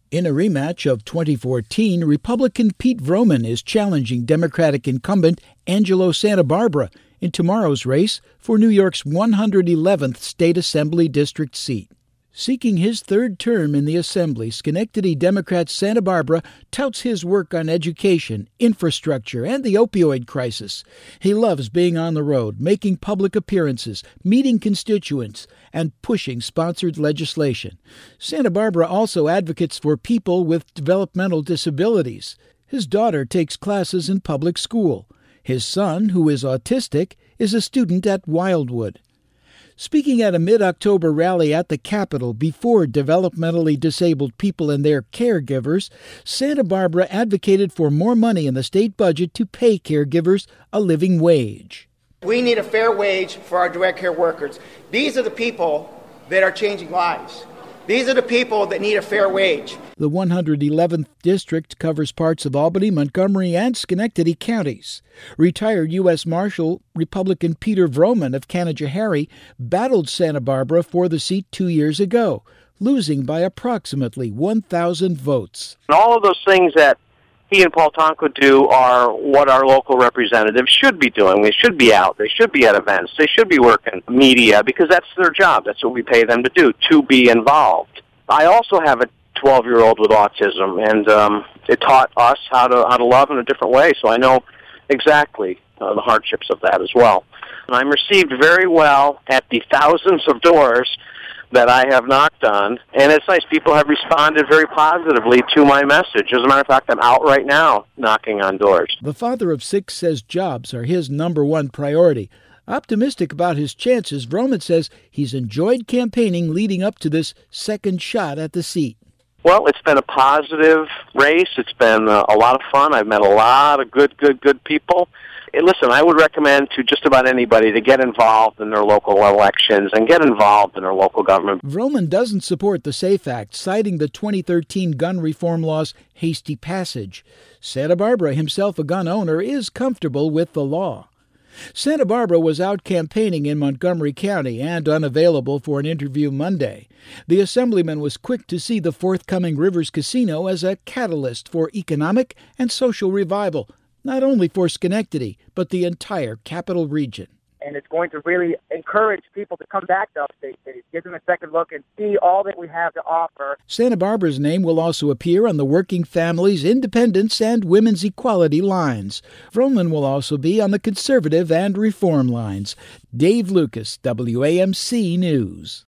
In a rematch of 2014, Republican Pete Vroman is challenging Democratic incumbent Angelo Santabarbara in tomorrow's race for New York's 111th State Assembly District seat. Seeking his third term in the Assembly, Schenectady Democrat Santabarbara touts his work on education, infrastructure, and the opioid crisis. He loves being on the road, making public appearances, meeting constituents, and pushing sponsored legislation. Santabarbara also advocates for people with developmental disabilities. His daughter takes classes in public school. His son, who is autistic, is a student at Wildwood. Speaking at a mid-October rally at the Capitol before developmentally disabled people and their caregivers, Santabarbara advocated for more money in the state budget to pay caregivers a living wage. We need a fair wage for our direct care workers. These are the people that are changing lives. These are the people that need a fair wage. The 111th District covers parts of Albany, Montgomery, and Schenectady counties. Retired U.S. Marshal Republican Peter Vroman of Canajoharie battled Santabarbara for the seat 2 years ago, losing by approximately 1,000 votes. And all of those things that he and Paul Tonko do are what our local representatives should be doing. They should be out. They should be at events. They should be working media because that's their job. That's what we pay them to do, to be involved. I also have a 12-year-old with autism, and it taught us how to love in a different way, so I know exactly the hardships of that as well. And I'm received very well at the thousands of doors that I have knocked on, and it's nice. People have responded very positively to my message. As a matter of fact, I'm out right now knocking on doors. The father of 6 says jobs are his number one priority. Optimistic about his chances, Vroman says he's enjoyed campaigning leading up to this second shot at the seat. Well, it's been a positive race. It's been a lot of fun. I've met a lot of good people. Hey, listen, I would recommend to just about anybody to get involved in their local elections and get involved in their local government. Vroman doesn't support the SAFE Act, citing the 2013 gun reform law's hasty passage. Santabarbara, himself a gun owner, is comfortable with the law. Santabarbara was out campaigning in Montgomery County and unavailable for an interview Monday. The assemblyman was quick to see the forthcoming Rivers Casino as a catalyst for economic and social revival, not only for Schenectady, but the entire capital region. And it's going to really encourage people to come back to Upstate City, give them a second look and see all that we have to offer. Santabarbara's name will also appear on the Working Families, Independence, and Women's Equality lines. Vroman will also be on the Conservative and Reform lines. Dave Lucas, WAMC News.